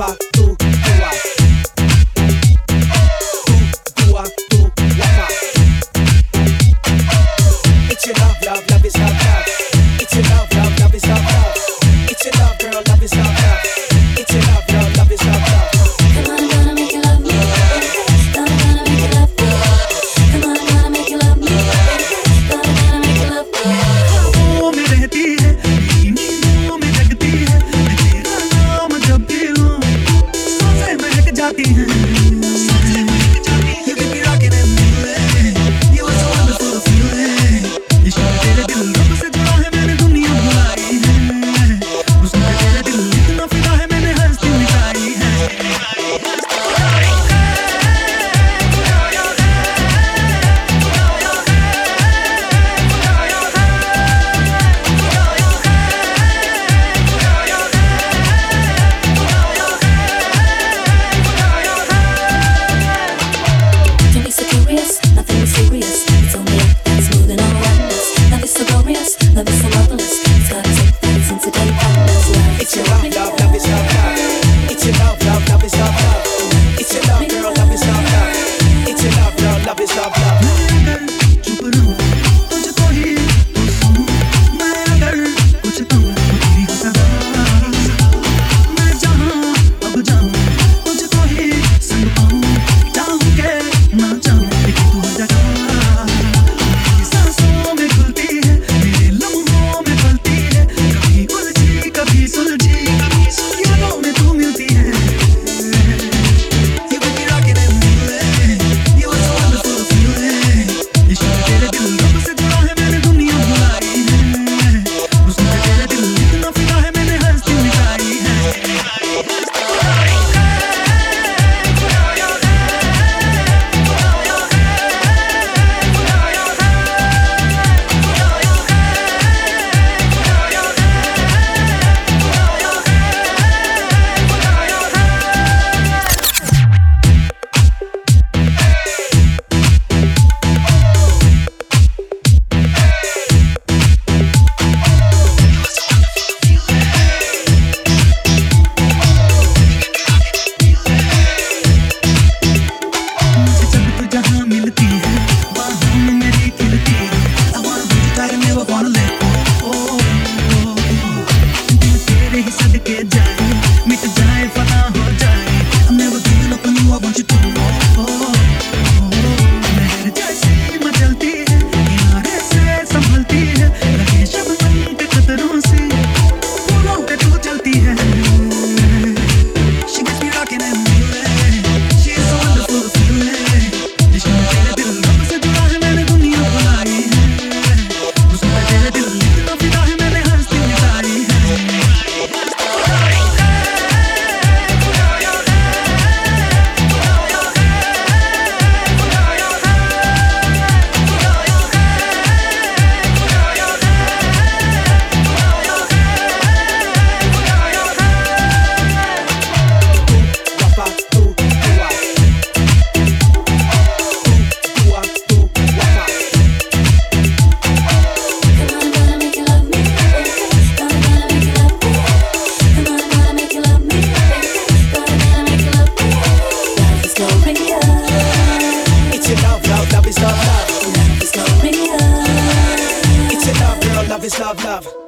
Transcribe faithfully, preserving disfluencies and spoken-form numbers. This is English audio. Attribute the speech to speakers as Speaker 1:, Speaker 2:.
Speaker 1: guapa, tú, tua. Tú, tua, tú, guapa. It's your love, love, love is love, love. It's your love, love, love is love, love. It's your love, girl, love is love, love. It's your love, girl, love is love, love.
Speaker 2: Come on, I'm gonna make you love me. Gonna, gonna make you love me. Come on, I'm gonna make you love me. Gonna, gonna make you love me.
Speaker 3: ख्वाबों में रहती है, नींदों में जगती है, मैं तेरा नाम जब भी लूं, सांसें महक जाती हैं. You keep me rocking and moving, you are so wonderful feeling. इश्क में तेरे दिल रब से जुड़ा है, मैंने दुनिया भुलाई है. हुस्न पे तेरे दिल इतना फिदा है, मैंने हस्ती मिटाई है.
Speaker 2: Don't be so curious, nothing is serious. It's only act that's smooth and all around us. Love is so glorious, love is so marvelous. It's gotta take place into day practice. Love
Speaker 1: It's your love, love, love is love, love. It's your love, love, love is love, love. It's your love, girl, love is love, love. It's your love, girl, love is love, love.
Speaker 3: मैं अगर चुप रहूं, तुझको ही तो सुनूं. मैं अगर कुछ कहूं, तो तेरी हो सदा. मैं जहां अब जाऊं, तुझको ही संग पाऊं. चाहूं के ना चाहूं, लेकिन तू हर जगह. मेरी सांसों में घुलती है, मेरे लम्हों में पलती है. कभी उलझी, कभी सुलझी, यादों में तू मिलती है. You keep me rocking and moving, you are so wonderful feeling. इश्क में तेरे दिल रब से जुड़ा है, मैंने दुनिया भुलाई है. हुस्न पे तेरे दिल इतना फिदा है, मैंने हस्ती मिटाई है. मुझे जब तू जहां मिलती है, बाहों में मेरी खिलती है. I wanna hold you tight and never wanna let go. Oh, oh, oh. दिल तेरे ही सदके जाए, मिट जाए, फना हो जाए. I'm never giving up on you, I want you to know. Oh, oh, oh. लहर जैसी मचलती है, किनारे से संभलती है. लगे शबनम के कतरों से, फूलों पे तू चलती है. She gets me rocking and moving, she is so wonderful feeling. इश्क में तेरे दिल रब से जुड़ा है, मैंने दुनिया भुलाई है. हुस्न पे तेरे दिल इतना फिदा है, मैंने हस्ती मिटाई है.
Speaker 1: Guapa, tú, tua. Tú, tua, tú, guapa.
Speaker 2: Come on, I'm gonna make you love me. Gonna, gonna make you love me. Come on, I'm gonna make you love me. Gonna, gonna make you love me. Love is glorious.
Speaker 1: It's your love, love, love is love, love.
Speaker 2: Love is glorious.
Speaker 1: It's your love, girl, love is love, love.